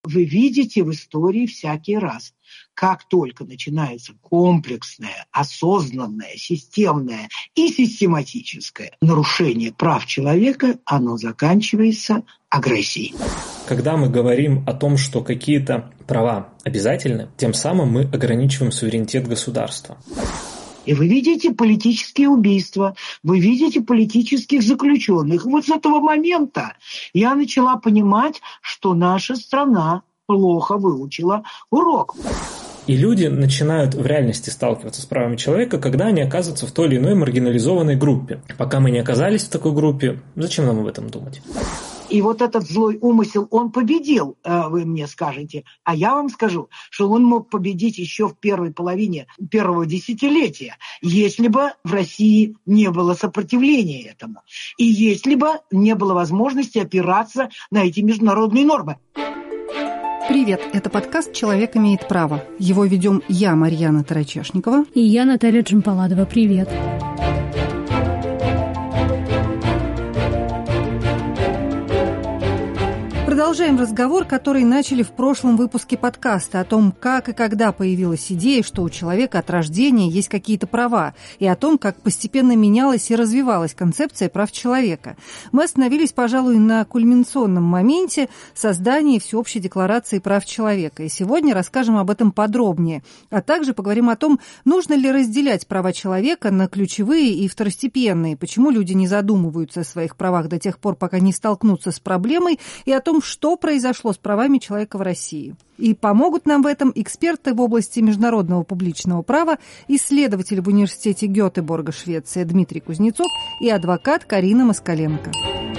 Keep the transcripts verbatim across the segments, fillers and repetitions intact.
вы видите в истории всякий раз, как только начинается комплексное, осознанное, системное и систематическое нарушение прав человека, оно заканчивается агрессией. Когда мы говорим о том, что какие-то права обязательны, тем самым мы ограничиваем суверенитет государства. И вы видите политические убийства, вы видите политических заключенных. И вот с этого момента я начала понимать, что наша страна плохо выучила урок. И люди начинают в реальности сталкиваться с правами человека, когда они оказываются в той или иной маргинализованной группе. Пока мы не оказались в такой группе, зачем нам об этом думать? И вот этот злой умысел, он победил, вы мне скажете. А я вам скажу, что он мог победить еще в первой половине первого десятилетия, если бы в России не было сопротивления этому. И если бы не было возможности опираться на эти международные нормы. Привет, это подкаст «Человек имеет право». Его ведем я, Марьяна Тарачешникова. И я, Наталья Джампаладова. Привет. Продолжаем разговор, который начали в прошлом выпуске подкаста о том, как и когда появилась идея, что у человека от рождения есть какие-то права, и о том, как постепенно менялась и развивалась концепция прав человека. Мы остановились, пожалуй, на кульминационном моменте создания Всеобщей декларации прав человека. И сегодня расскажем об этом подробнее, а также поговорим о том, нужно ли разделять права человека на ключевые и второстепенные, почему люди не задумываются о своих правах до тех пор, пока не столкнутся с проблемой, и о том, что произошло с правами человека в России. И помогут нам в этом эксперты в области международного публичного права, исследователь в университете Гетеборга, Швеция, Дмитрий Кузнецов и адвокат Карина Москаленко.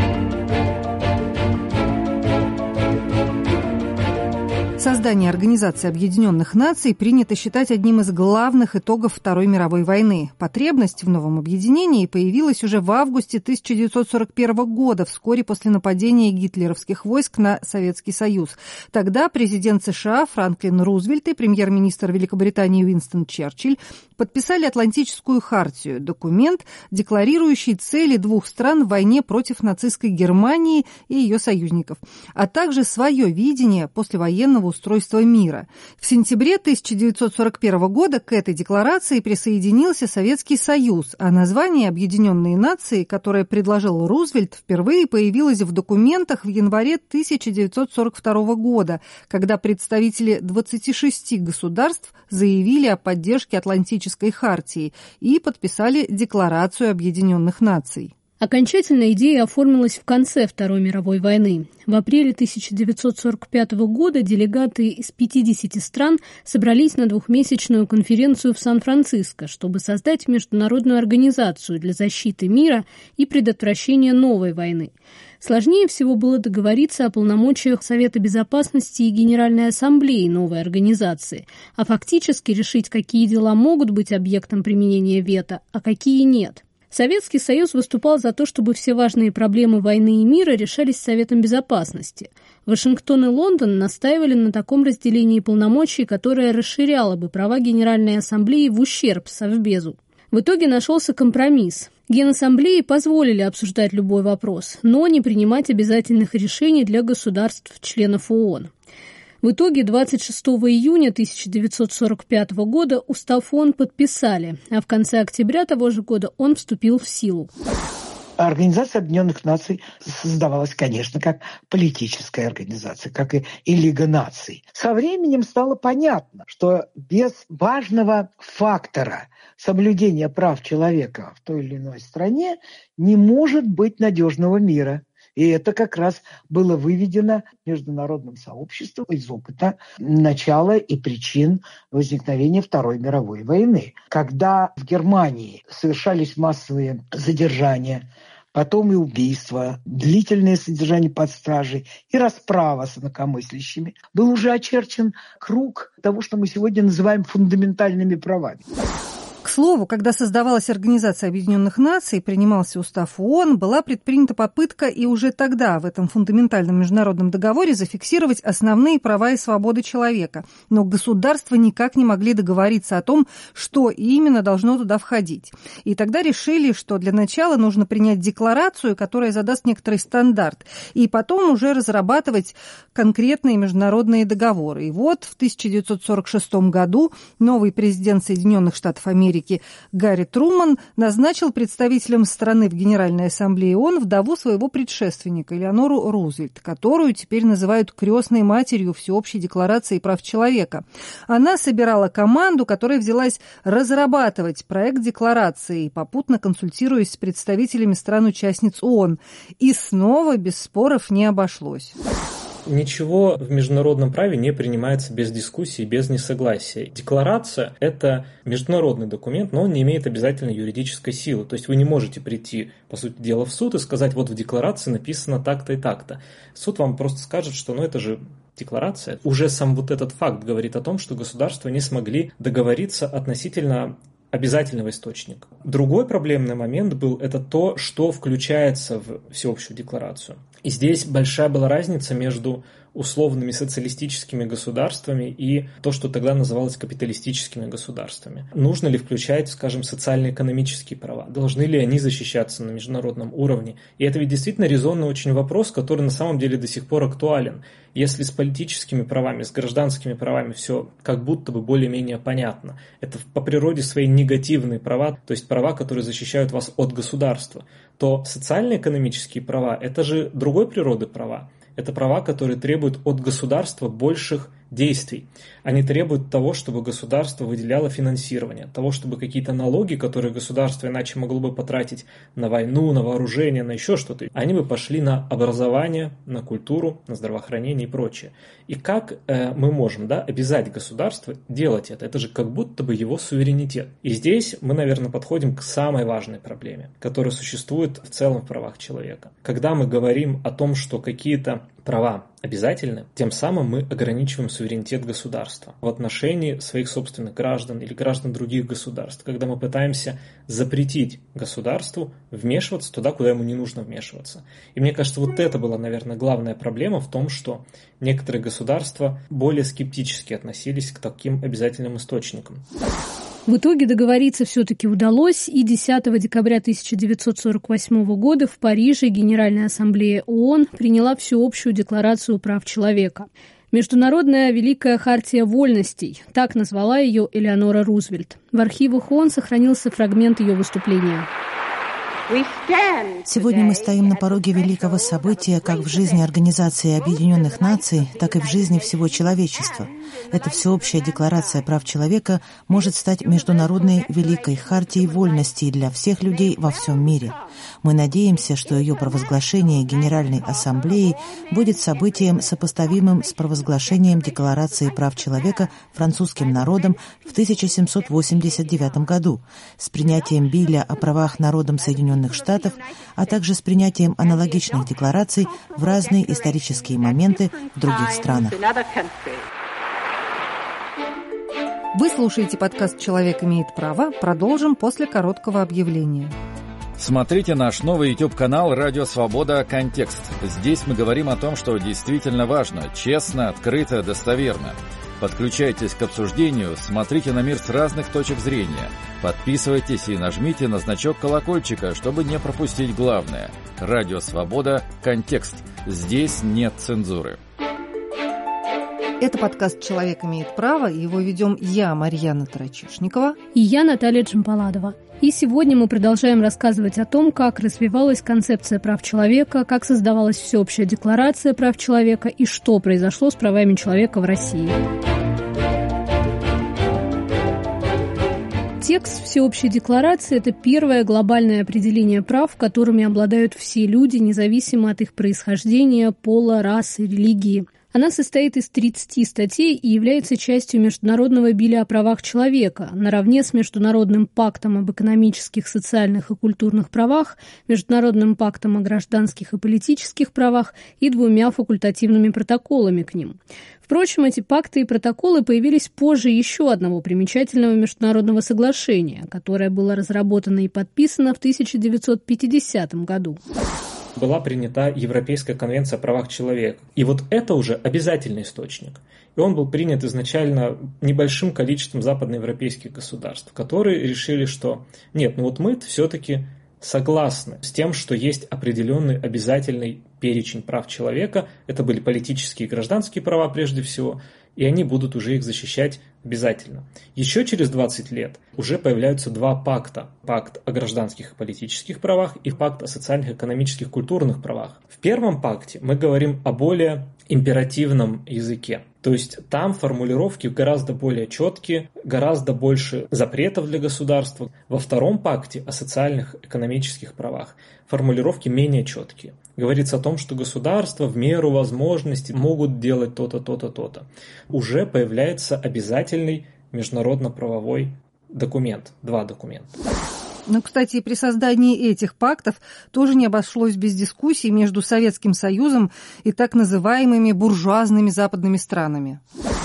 Создание Организации Объединенных Наций принято считать одним из главных итогов Второй мировой войны. Потребность в новом объединении появилась уже в августе тысяча девятьсот сорок первого года, вскоре после нападения гитлеровских войск на Советский Союз. Тогда президент США Франклин Рузвельт и премьер-министр Великобритании Уинстон Черчилль подписали Атлантическую хартию, документ, декларирующий цели двух стран в войне против нацистской Германии и ее союзников, а также свое видение послевоенного устройства мира. В сентябре тысяча девятьсот сорок первого года к этой декларации присоединился Советский Союз, а название «Объединенные Нации», которое предложил Рузвельт, впервые появилось в документах в январе тысяча девятьсот сорок второго года, когда представители двадцати шести государств заявили о поддержке Атлантической хартии и подписали Декларацию Объединенных Наций. Окончательно идея оформилась в конце Второй мировой войны. В апреле тысяча девятьсот сорок пятого года делегаты из пятидесяти стран собрались на двухмесячную конференцию в Сан-Франциско, чтобы создать международную организацию для защиты мира и предотвращения новой войны. Сложнее всего было договориться о полномочиях Совета Безопасности и Генеральной Ассамблеи новой организации, а фактически решить, какие дела могут быть объектом применения вето, а какие нет. Советский Союз выступал за то, чтобы все важные проблемы войны и мира решались Советом Безопасности. Вашингтон и Лондон настаивали на таком разделении полномочий, которое расширяло бы права Генеральной Ассамблеи в ущерб Совбезу. В итоге нашелся компромисс. Генассамблеи позволили обсуждать любой вопрос, но не принимать обязательных решений для государств-членов ООН. В итоге двадцать шестого июня тысяча девятьсот сорок пятого года устав ООН подписали, а в конце октября того же года он вступил в силу. Организация Объединенных Наций создавалась, конечно, как политическая организация, как и, и Лига наций. Со временем стало понятно, что без важного фактора соблюдения прав человека в той или иной стране не может быть надежного мира. И это как раз было выведено международным сообществом из опыта начала и причин возникновения Второй мировой войны. Когда в Германии совершались массовые задержания, потом и убийства, длительное содержание под стражей и расправа с инакомыслящими, был уже очерчен круг того, что мы сегодня называем фундаментальными правами. К слову, когда создавалась Организация Объединенных Наций, принимался устав ООН, была предпринята попытка и уже тогда в этом фундаментальном международном договоре зафиксировать основные права и свободы человека. Но государства никак не могли договориться о том, что именно должно туда входить. И тогда решили, что для начала нужно принять декларацию, которая задаст некоторый стандарт, и потом уже разрабатывать конкретные международные договоры. И вот в тысяча девятьсот сорок шестом году новый президент Соединенных Штатов Америки Гарри Труман назначил представителем страны в Генеральной Ассамблее ООН вдову своего предшественника Элеонору Рузвельт, которую теперь называют крестной матерью Всеобщей декларации прав человека. Она собирала команду, которая взялась разрабатывать проект декларации, попутно консультируясь с представителями стран-участниц ООН. И снова без споров не обошлось. Ничего в международном праве не принимается без дискуссии, без несогласия. Декларация – это международный документ, но он не имеет обязательно юридической силы. То есть вы не можете прийти, по сути дела, в суд и сказать, вот в декларации написано так-то и так-то. Суд вам просто скажет, что ну это же декларация. Уже сам вот этот факт говорит о том, что государства не смогли договориться относительно обязательного источника. Другой проблемный момент был это то, что включается в всеобщую декларацию. И здесь большая была разница между условными социалистическими государствами и то, что тогда называлось капиталистическими государствами. Нужно ли включать, скажем, социально-экономические права? Должны ли они защищаться на международном уровне? И это ведь действительно резонный очень вопрос, который на самом деле до сих пор актуален. Если с политическими правами, с гражданскими правами все как будто бы более-менее понятно, это по природе свои негативные права, то есть права, которые защищают вас от государства, то социально-экономические права – это же другой природы права. Это права, которые требуют от государства больших действий. Они требуют того, чтобы государство выделяло финансирование, того, чтобы какие-то налоги, которые государство иначе могло бы потратить на войну, на вооружение, на еще что-то, они бы пошли на образование, на культуру, на здравоохранение и прочее. И как э, мы можем, да, обязать государство делать это? Это же как будто бы его суверенитет. И здесь мы, наверное, подходим к самой важной проблеме, которая существует в целом в правах человека. Когда мы говорим о том, что какие-то права обязательны, тем самым мы ограничиваем суверенитет государства в отношении своих собственных граждан или граждан других государств, когда мы пытаемся запретить государству вмешиваться туда, куда ему не нужно вмешиваться. И мне кажется, вот это была, наверное, главная проблема в том, что некоторые государства более скептически относились к таким обязательным источникам. В итоге договориться все-таки удалось, и десятого декабря тысяча девятьсот сорок восьмого года в Париже Генеральная Ассамблея ООН приняла всеобщую декларацию прав человека. Международная Великая Хартия Вольностей, так назвала ее Элеонора Рузвельт. В архивах ООН сохранился фрагмент ее выступления. Сегодня мы стоим на пороге великого события как в жизни Организации Объединенных Наций, так и в жизни всего человечества. Эта всеобщая декларация прав человека может стать международной великой хартией вольностей для всех людей во всем мире. Мы надеемся, что ее провозглашение Генеральной Ассамблеей будет событием, сопоставимым с провозглашением Декларации прав человека французским народом в тысяча семьсот восемьдесят девятом году, с принятием Билля о правах народом Соединенных Штатов, а также с принятием аналогичных деклараций в разные исторические моменты в других странах. Вы слушаете подкаст «Человек имеет право». Продолжим после короткого объявления. Смотрите наш новый YouTube-канал «Радио Свобода. Контекст». Здесь мы говорим о том, что действительно важно, честно, открыто, достоверно. Подключайтесь к обсуждению, смотрите на мир с разных точек зрения. Подписывайтесь и нажмите на значок колокольчика, чтобы не пропустить главное. «Радио Свобода. Контекст». Здесь нет цензуры. Это подкаст «Человек имеет право», и его ведем я, Марьяна Тарачишникова. И я, Наталья Джампаладова. И сегодня мы продолжаем рассказывать о том, как развивалась концепция прав человека, как создавалась всеобщая декларация прав человека и что произошло с правами человека в России. Текст всеобщей декларации – это первое глобальное определение прав, которыми обладают все люди, независимо от их происхождения, пола, расы, религии. Она состоит из тридцати статей и является частью Международного билля о правах человека, наравне с Международным пактом об экономических, социальных и культурных правах, Международным пактом о гражданских и политических правах и двумя факультативными протоколами к ним. Впрочем, эти пакты и протоколы появились позже еще одного примечательного международного соглашения, которое было разработано и подписано в тысяча девятьсот пятидесятом году. Была принята Европейская конвенция о правах человека. И вот это уже обязательный источник. И он был принят изначально небольшим количеством западноевропейских государств, которые решили, что нет, ну вот мы все-таки согласны с тем, что есть определенный обязательный перечень прав человека. Это были политические и гражданские права прежде всего, и они будут уже их защищать обязательно. Еще через двадцать лет уже появляются два пакта. Пакт о гражданских и политических правах и пакт о социальных, экономических, культурных правах. В первом пакте мы говорим о более императивном языке. То есть там формулировки гораздо более четкие, гораздо больше запретов для государства. Во втором пакте о социальных, экономических правах формулировки менее четкие. Говорится о том, что государства в меру возможностей могут делать то-то, то-то, то-то. Уже появляется обязательный международно-правовой документ, два документа. Ну, кстати, и при создании этих пактов тоже не обошлось без дискуссий между Советским Союзом и так называемыми буржуазными западными странами.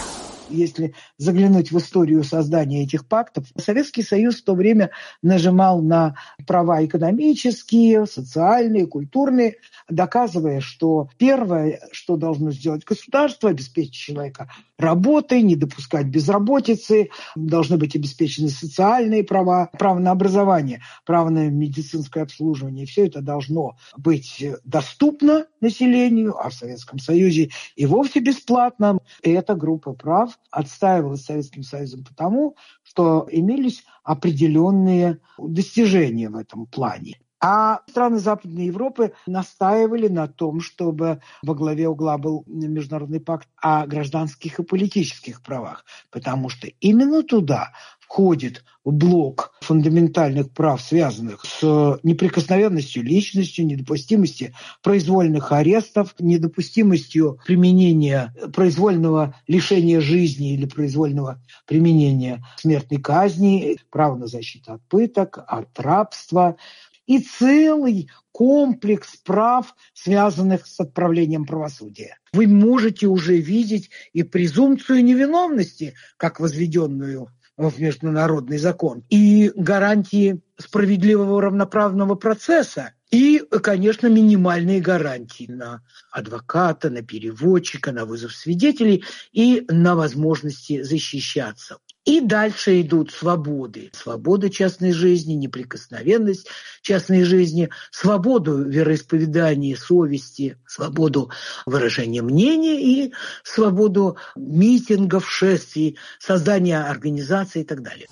Если заглянуть в историю создания этих пактов, Советский Союз в то время нажимал на права экономические, социальные, культурные, доказывая, что первое, что должно сделать государство, обеспечить человека работой, не допускать безработицы, должны быть обеспечены социальные права, право на образование, право на медицинское обслуживание. Все это должно быть доступно населению, а в Советском Союзе и вовсе бесплатно. И эта группа прав отстаивалась Советским Союзом потому, что имелись определенные достижения в этом плане. А страны Западной Европы настаивали на том, чтобы во главе угла был Международный пакт о гражданских и политических правах, потому что именно туда входит блок фундаментальных прав, связанных с неприкосновенностью личности, недопустимостью произвольных арестов, недопустимостью применения произвольного лишения жизни или произвольного применения смертной казни, право на защиту от пыток, от рабства и целый комплекс прав, связанных с отправлением правосудия. Вы можете уже видеть и презумпцию невиновности, как возведенную в международный закон, и гарантии справедливого равноправного процесса, и, конечно, минимальные гарантии на адвоката, на переводчика, на вызов свидетелей и на возможности защищаться. И дальше идут свободы. Свобода частной жизни, неприкосновенность частной жизни, свободу вероисповедания, совести, свободу выражения мнения и свободу митингов, шествий, создания организаций и так далее.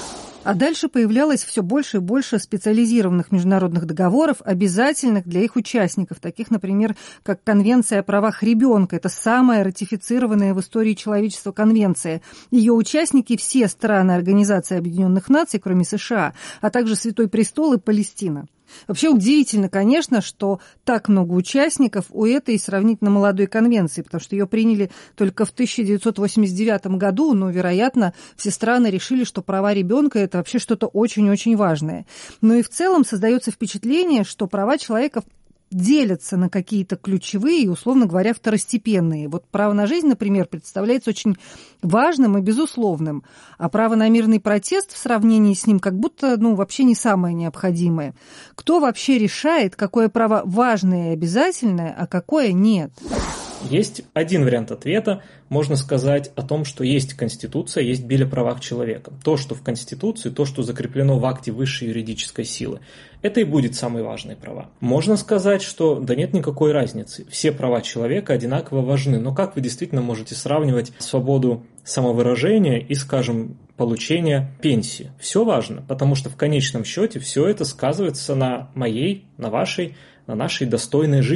А дальше появлялось все больше и больше специализированных международных договоров, обязательных для их участников, таких, например, как Конвенция о правах ребенка. Это самая ратифицированная в истории человечества конвенция. Ее участники – все страны Организации Объединенных Наций, кроме США, а также Святой Престол и Палестина. Вообще удивительно, конечно, что так много участников у этой сравнительно молодой конвенции, потому что ее приняли только в тысяча девятьсот восемьдесят девятом году, но, вероятно, все страны решили, что права ребенка – это вообще что-то очень-очень важное. Но и в целом создается впечатление, что права человека делятся на какие-то ключевые и, условно говоря, второстепенные. Вот право на жизнь, например, представляется очень важным и безусловным, а право на мирный протест в сравнении с ним как будто, ну, вообще не самое необходимое. Кто вообще решает, какое право важное и обязательное, а какое нет? Есть один вариант ответа. Можно сказать о том, что есть Конституция, есть биль о правах человека. То, что в Конституции, то, что закреплено в акте высшей юридической силы, это и будет самые важные права. Можно сказать, что да нет никакой разницы. Все права человека одинаково важны. Но как вы действительно можете сравнивать свободу самовыражения и, скажем, получения пенсии? Все важно, потому что в конечном счете все это сказывается на моей, на вашей, на нашей достойной жизни.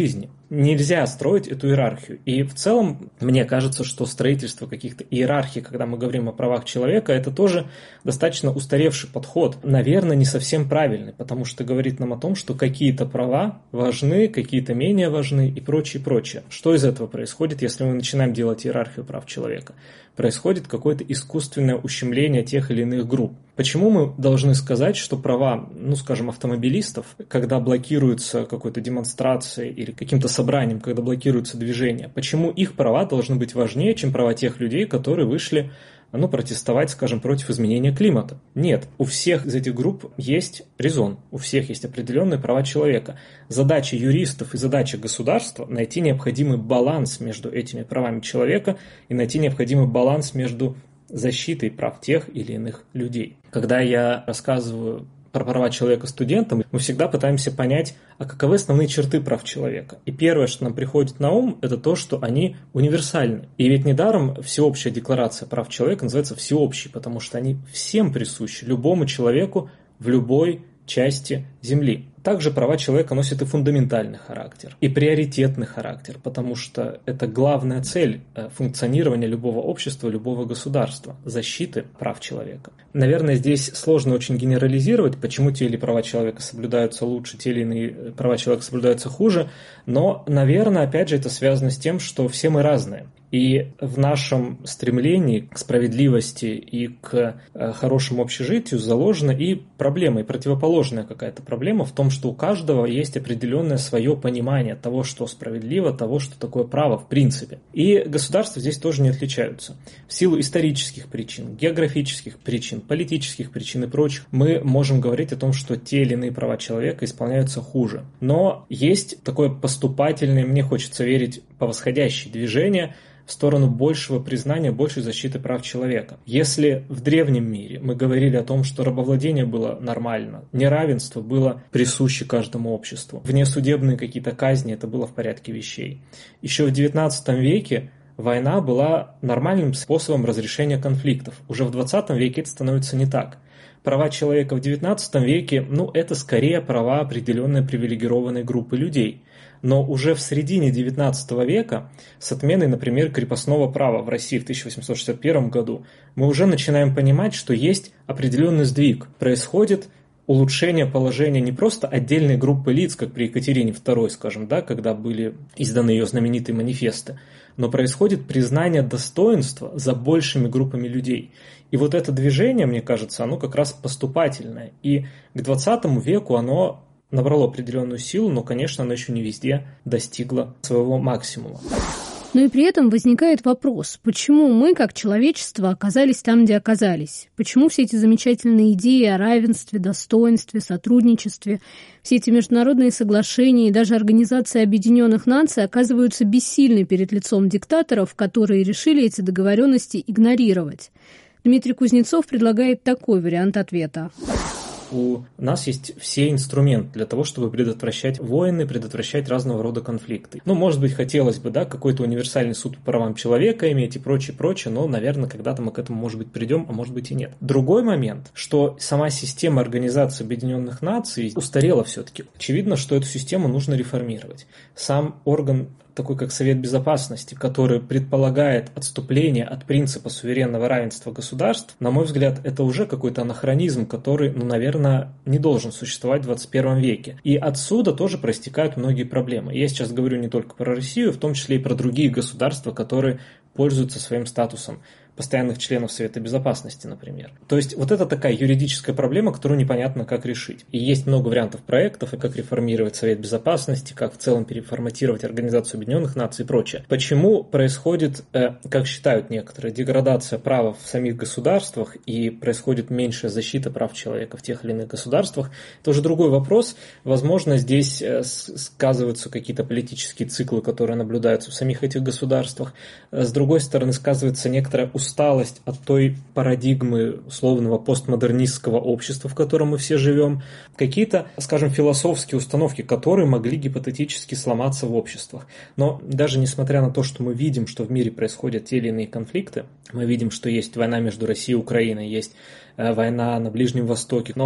нельзя строить эту иерархию. И в целом, мне кажется, что строительство каких-то иерархий, когда мы говорим о правах человека, это тоже достаточно устаревший подход. Наверное, не совсем правильный, потому что говорит нам о том, что какие-то права важны, какие-то менее важны и прочее, прочее. Что из этого происходит, если мы начинаем делать иерархию прав человека? Происходит какое-то искусственное ущемление тех или иных групп. Почему мы должны сказать, что права, ну, скажем, автомобилистов, когда блокируется какой-то демонстрацией или каким-то собранием, когда блокируется движение, почему их права должны быть важнее, чем права тех людей, которые вышли, ну, протестовать, скажем, против изменения климата? Нет, у всех из этих групп есть резон, у всех есть определенные права человека. Задача юристов и задача государства – найти необходимый баланс между этими правами человека и найти необходимый баланс между защитой прав тех или иных людей. Когда я рассказываю про права человека студентам, мы всегда пытаемся понять, а каковы основные черты прав человека. И первое, что нам приходит на ум, это то, что они универсальны. И ведь недаром всеобщая декларация прав человека называется всеобщей, потому что они всем присущи, любому человеку в любой части Земли. Также права человека носят и фундаментальный характер, и приоритетный характер, потому что это главная цель функционирования любого общества, любого государства – защиты прав человека. Наверное, здесь сложно очень генерализировать, почему те или права человека соблюдаются лучше, те или иные права человека соблюдаются хуже, но, наверное, опять же, это связано с тем, что все мы разные. И в нашем стремлении к справедливости и к хорошему общежитию заложена и проблема, и противоположная какая-то проблема в том, что у каждого есть определенное свое понимание того, что справедливо, того, что такое право в принципе. И государства здесь тоже не отличаются. В силу исторических причин, географических причин, политических причин и прочих, мы можем говорить о том, что те или иные права человека исполняются хуже. Но есть такое поступательное, мне хочется верить, по восходящее движение в сторону большего признания, большей защиты прав человека. Если в древнем мире мы говорили о том, что рабовладение было нормально, неравенство было присуще каждому обществу, внесудебные какие-то казни, это было в порядке вещей. Еще в девятнадцатом веке война была нормальным способом разрешения конфликтов. Уже в двадцатом веке это становится не так. Права человека в девятнадцатом веке, ну, это скорее права определенной привилегированной группы людей. Но уже в середине девятнадцатого века, с отменой, например, крепостного права в России в тысяча восемьсот шестьдесят первом году, мы уже начинаем понимать, что есть определенный сдвиг. Происходит улучшение положения не просто отдельной группы лиц, как при Екатерине второй, скажем, да, когда были изданы ее знаменитые манифесты, но происходит признание достоинства за большими группами людей. И вот это движение, мне кажется, оно как раз поступательное. И к двадцатому веку оно набрало определенную силу, но, конечно, оно еще не везде достигло своего максимума. Но и при этом возникает вопрос, почему мы, как человечество, оказались там, где оказались? Почему все эти замечательные идеи о равенстве, достоинстве, сотрудничестве, все эти международные соглашения и даже Организация Объединенных Наций оказываются бессильны перед лицом диктаторов, которые решили эти договоренности игнорировать? Дмитрий Кузнецов предлагает такой вариант ответа. У нас есть все инструменты для того, чтобы предотвращать войны, предотвращать разного рода конфликты. Ну, может быть, хотелось бы, да, какой-то универсальный суд по правам человека иметь и прочее, прочее, но, наверное, когда-то мы к этому, может быть, придем, а может быть и нет. Другой момент, что сама система Организации Объединенных Наций устарела все-таки. Очевидно, что эту систему нужно реформировать. Сам орган, такой как Совет Безопасности, который предполагает отступление от принципа суверенного равенства государств, на мой взгляд, это уже какой-то анахронизм, который, ну, наверное, не должен существовать в двадцать первом веке. И отсюда тоже проистекают многие проблемы. Я сейчас говорю не только про Россию, в том числе и про другие государства, которые пользуются своим статусом постоянных членов Совета Безопасности, например. То есть вот это такая юридическая проблема, которую непонятно, как решить. И есть много вариантов проектов, и как реформировать Совет Безопасности, как в целом переформатировать Организацию Объединенных Наций и прочее. Почему происходит, как считают некоторые, деградация права в самих государствах и происходит меньшая защита прав человека в тех или иных государствах, это уже другой вопрос. Возможно, здесь сказываются какие-то политические циклы, которые наблюдаются в самих этих государствах. С другой стороны, сказывается некоторая усталость усталость от той парадигмы условного постмодернистского общества, в котором мы все живем, какие-то, скажем, философские установки, которые могли гипотетически сломаться в обществах. Но даже несмотря на то, что мы видим, что в мире происходят те или иные конфликты, мы видим, что есть война между Россией и Украиной, есть война на Ближнем Востоке, но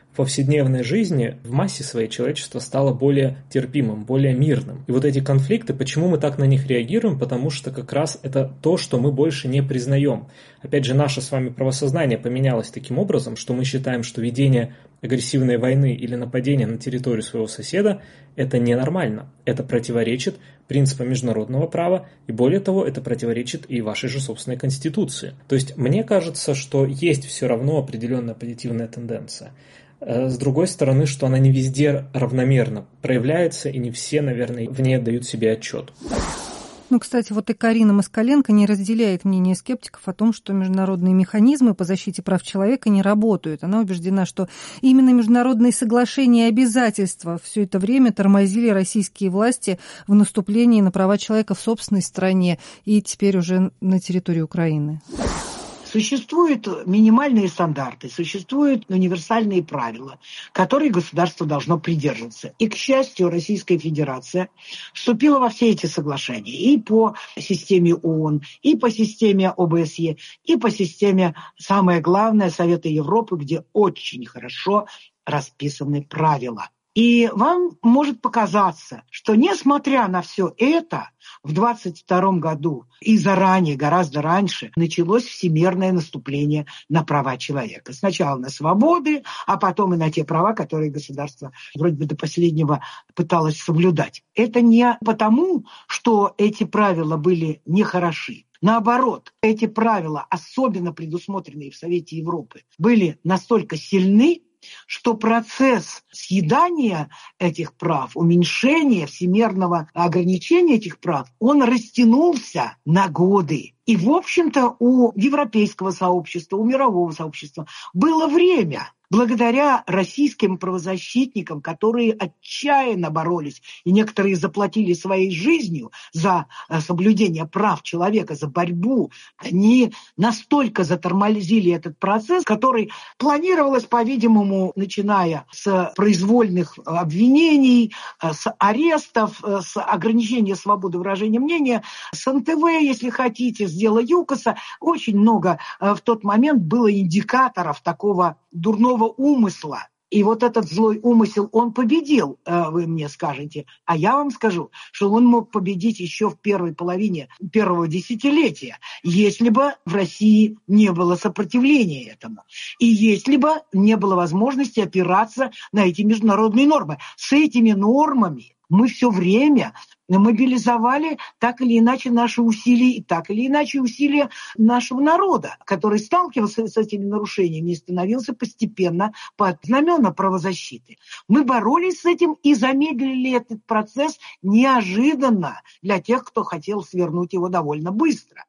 в повседневной жизни в массе своей человечество стало более терпимым, более мирным. И вот эти конфликты, почему мы так на них реагируем? Потому что как раз это то, что мы больше не признаем. Опять же, наше с вами правосознание поменялось таким образом, что мы считаем, что ведение агрессивной войны или нападение на территорию своего соседа – это ненормально. Это противоречит принципам международного права, и более того, это противоречит и вашей же собственной конституции. То есть мне кажется, что есть все равно определенная позитивная тенденция. С другой стороны, что она не везде равномерно проявляется, и не все, наверное, в ней отдают себе отчет. Ну, кстати, вот и Карина Москаленко не разделяет мнение скептиков о том, что международные механизмы по защите прав человека не работают. Она убеждена, что именно международные соглашения и обязательства все это время тормозили российские власти в наступлении на права человека в собственной стране и теперь уже на территории Украины. Существуют минимальные стандарты, существуют универсальные правила, которые государство должно придерживаться. И, к счастью, Российская Федерация вступила во все эти соглашения и по системе ООН, и по системе ОБСЕ, и по системе, самое главное, Совета Европы, где очень хорошо расписаны правила. И вам может показаться, что несмотря на все это, в двадцать втором году и заранее, гораздо раньше, началось всемирное наступление на права человека. Сначала на свободы, а потом и на те права, которые государство вроде бы до последнего пыталось соблюдать. Это не потому, что эти правила были нехороши. Наоборот, эти правила, особенно предусмотренные в Совете Европы, были настолько сильны, что процесс съедания этих прав, уменьшения всемирного ограничения этих прав, он растянулся на годы. И, в общем-то, у европейского сообщества, у мирового сообщества было время, благодаря российским правозащитникам, которые отчаянно боролись, и некоторые заплатили своей жизнью за соблюдение прав человека, за борьбу, они настолько затормозили этот процесс, который планировалось, по-видимому, начиная с произвольных обвинений, с арестов, с ограничения свободы выражения мнения, с эн тэ вэ, если хотите, с дела ЮКОСа. Очень много в тот момент было индикаторов такого дурного умысла. И вот этот злой умысел, он победил, вы мне скажете. А я вам скажу, что он мог победить еще в первой половине первого десятилетия, если бы в России не было сопротивления этому. И если бы не было возможности опираться на эти международные нормы. С этими нормами мы все время мобилизовали так или иначе наши усилия, и так или иначе усилия нашего народа, который сталкивался с этими нарушениями и становился постепенно под знамена правозащиты. Мы боролись с этим и замедлили этот процесс неожиданно для тех, кто хотел свернуть его довольно быстро.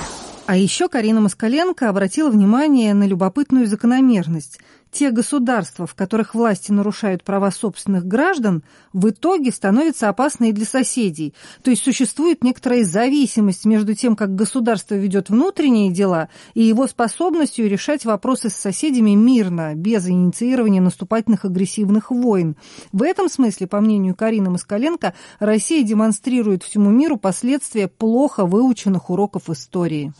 А еще Карина Москаленко обратила внимание на любопытную закономерность. Те государства, в которых власти нарушают права собственных граждан, в итоге становятся опасны и для соседей. То есть существует некоторая зависимость между тем, как государство ведет внутренние дела, и его способностью решать вопросы с соседями мирно, без инициирования наступательных агрессивных войн. В этом смысле, по мнению Карины Москаленко, Россия демонстрирует всему миру последствия плохо выученных уроков истории.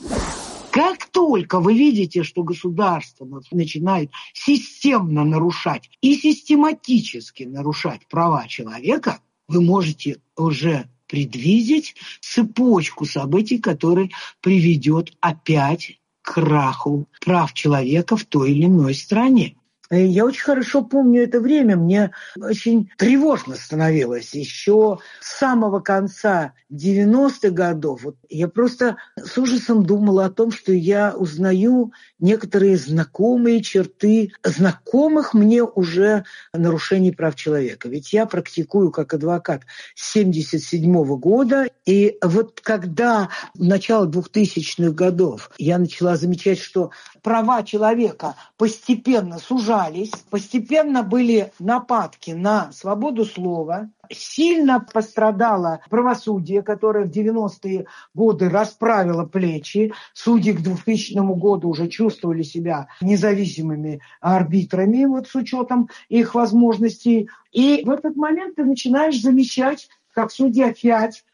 Как только вы видите, что государство начинает системно нарушать и систематически нарушать права человека, вы можете уже предвидеть цепочку событий, которая приведет опять к краху прав человека в той или иной стране. Я очень хорошо помню это время, мне очень тревожно становилось еще с самого конца девяностых годов. Вот я просто с ужасом думала о том, что я узнаю некоторые знакомые черты знакомых мне уже нарушений прав человека. Ведь я практикую как адвокат с семьдесят седьмого года, и вот когда в начало двухтысячных годов я начала замечать, что права человека постепенно сужались, постепенно были нападки на свободу слова, сильно пострадало правосудие, которое в девяностые годы расправило плечи. Судьи к двухтысячному году уже чувствовали себя независимыми арбитрами, вот с учетом их возможностей. И в этот момент ты начинаешь замечать, как судья опять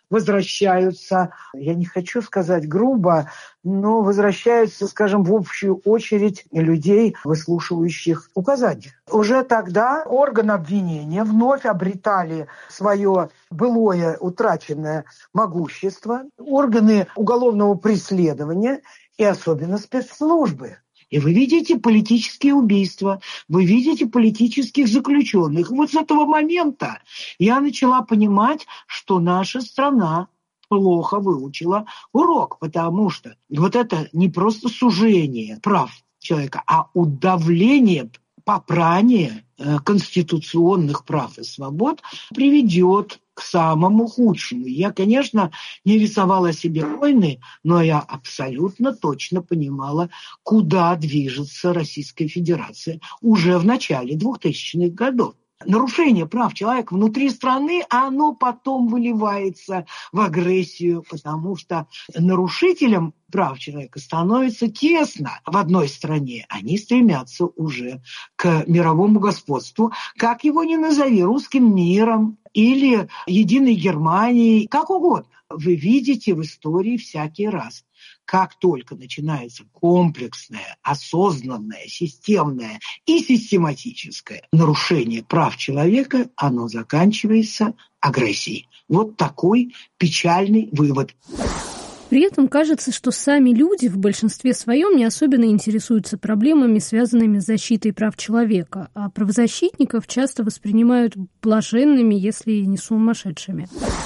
возвращаются, я не хочу сказать грубо, но возвращаются, скажем, в общую очередь людей, выслушивающих указания. Уже тогда органы обвинения вновь обретали свое былое утраченное могущество, органы уголовного преследования и особенно спецслужбы. И вы видите политические убийства, вы видите политических заключенных. Вот с этого момента я начала понимать, что наша страна плохо выучила урок, потому что вот это не просто сужение прав человека, а удавление, попрание э, конституционных прав и свобод приведет к самому худшему. Я, конечно, не рисовала себе войны, но я абсолютно точно понимала, куда движется Российская Федерация уже в начале двухтысячных годов. Нарушение прав человека внутри страны, оно потом выливается в агрессию, потому что нарушителям прав человека становится тесно в одной стране. Они стремятся уже к мировому господству, как его ни назови, русским миром или единой Германией, как угодно. Вы видите в истории всякий раз, как только начинается комплексное, осознанное, системное и систематическое нарушение прав человека, оно заканчивается агрессией. Вот такой печальный вывод. При этом кажется, что сами люди в большинстве своем не особенно интересуются проблемами, связанными с защитой прав человека, а правозащитников часто воспринимают блаженными, если не сумасшедшими.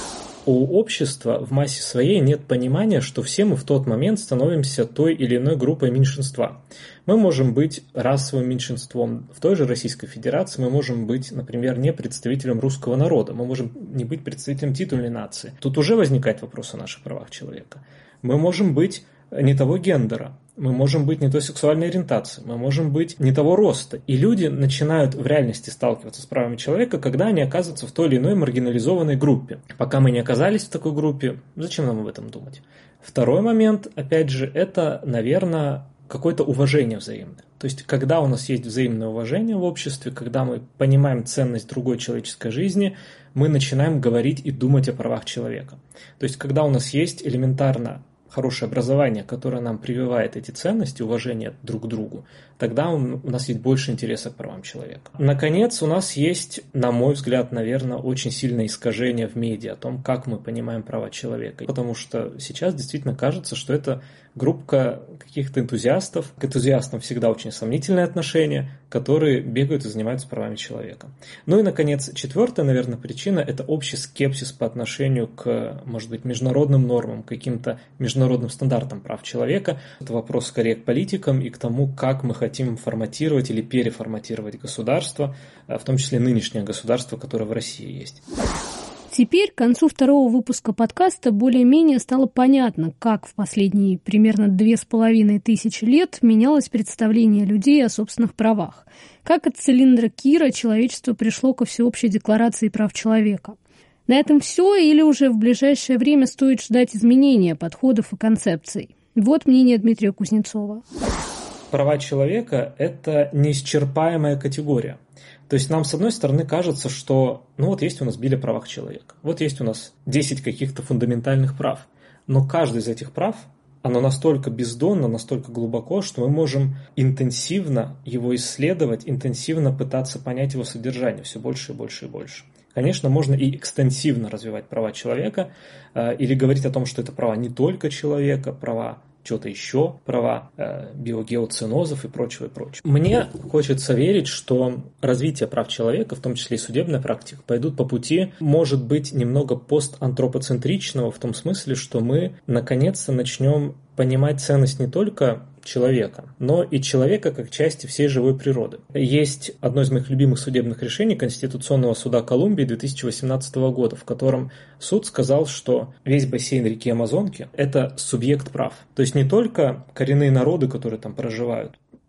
У общества в массе своей нет понимания, что все мы в тот момент становимся той или иной группой меньшинства. Мы можем быть расовым меньшинством в той же Российской Федерации, мы можем быть, например, не представителем русского народа, мы можем не быть представителем титульной нации. Тут уже возникает вопрос о наших правах человека. Мы можем быть не того гендера, мы можем быть не той сексуальной ориентации, мы можем быть не того роста. И люди начинают в реальности сталкиваться с правами человека, когда они оказываются в той или иной маргинализованной группе. Пока мы не оказались в такой группе, зачем нам об этом думать? Второй момент, опять же, это, наверное, какое-то уважение взаимное. То есть, когда у нас есть взаимное уважение в обществе, когда мы понимаем ценность другой человеческой жизни, мы начинаем говорить и думать о правах человека. То есть, когда у нас есть элементарно хорошее образование, которое нам прививает эти ценности, уважение друг к другу, тогда у нас есть больше интереса к правам человека. Наконец, у нас есть, на мой взгляд, наверное, очень сильное искажение в медиа о том, как мы понимаем права человека. Потому что сейчас действительно кажется, что это группа каких-то энтузиастов. К энтузиастам всегда очень сомнительное отношение, которые бегают и занимаются правами человека. Ну и, наконец, четвертая, наверное, причина – это общий скепсис по отношению к, может быть, международным нормам, каким-то международным стандартам прав человека. Это вопрос скорее к политикам и к тому, как мы хотим форматировать или переформатировать государство, в том числе нынешнее государство, которое в России есть. Теперь, к концу второго выпуска подкаста, более-менее стало понятно, как в последние примерно две с половиной тысячи лет менялось представление людей о собственных правах. Как от цилиндра Кира человечество пришло ко всеобщей декларации прав человека. На этом все или уже в ближайшее время стоит ждать изменения подходов и концепций? Вот мнение Дмитрия Кузнецова. Права человека – это неисчерпаемая категория. То есть нам, с одной стороны, кажется, что ну вот есть у нас Биль о правах человека, вот есть у нас десять каких-то фундаментальных прав, но каждый из этих прав, оно настолько бездонно, настолько глубоко, что мы можем интенсивно его исследовать, интенсивно пытаться понять его содержание все больше и больше и больше. Конечно, можно и экстенсивно развивать права человека, э, или говорить о том, что это права не только человека, права что-то еще, права э, биогеоценозов и прочего, и прочего. Мне хочется верить, что развитие прав человека, в том числе и судебная практика, пойдут по пути, может быть, немного постантропоцентричного, в том смысле, что мы наконец-то начнем понимать ценность не только человека, но и человека как части всей живой природы. Есть одно из моих любимых судебных решений Конституционного суда Колумбии две тысячи восемнадцатого года, в котором суд сказал, что весь бассейн реки Амазонки – это субъект прав. То есть не только коренные народы, которые там проживают,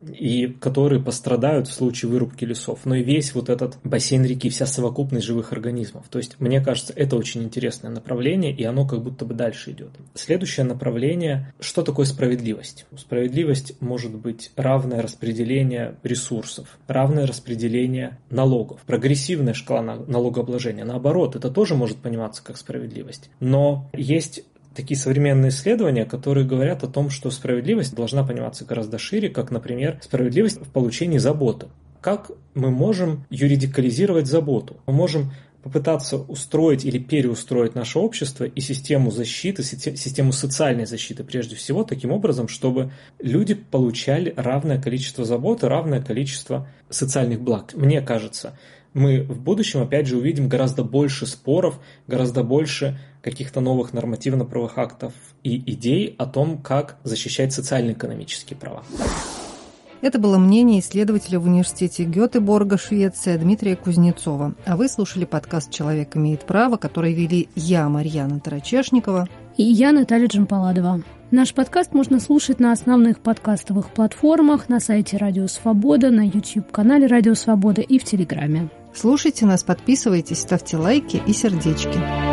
и которые пострадают в случае вырубки лесов, но и весь вот этот бассейн реки, вся совокупность живых организмов. То есть, мне кажется, это очень интересное направление, и оно как будто бы дальше идет. Следующее направление, что такое справедливость? Справедливость может быть равное распределение ресурсов, равное распределение налогов, прогрессивная шкала налогообложения. Наоборот, это тоже может пониматься как справедливость. Но есть такие современные исследования, которые говорят о том, что справедливость должна пониматься гораздо шире, как, например, справедливость в получении заботы. Как мы можем юридикализировать заботу? Мы можем попытаться устроить или переустроить наше общество и систему защиты, систему социальной защиты прежде всего, таким образом, чтобы люди получали равное количество заботы, равное количество социальных благ. Мне кажется, мы в будущем, опять же, увидим гораздо больше споров, гораздо больше каких-то новых нормативно-правовых актов и идей о том, как защищать социально-экономические права. Это было мнение исследователя в университете Гетеборга, Швеция, Дмитрия Кузнецова. А вы слушали подкаст «Человек имеет право», который вели я, Марьяна Тарачешникова. И я, Наталья Джампаладова. Наш подкаст можно слушать на основных подкастовых платформах, на сайте Радио Свобода, на YouTube-канале Радио Свобода и в Телеграме. Слушайте нас, подписывайтесь, ставьте лайки и сердечки.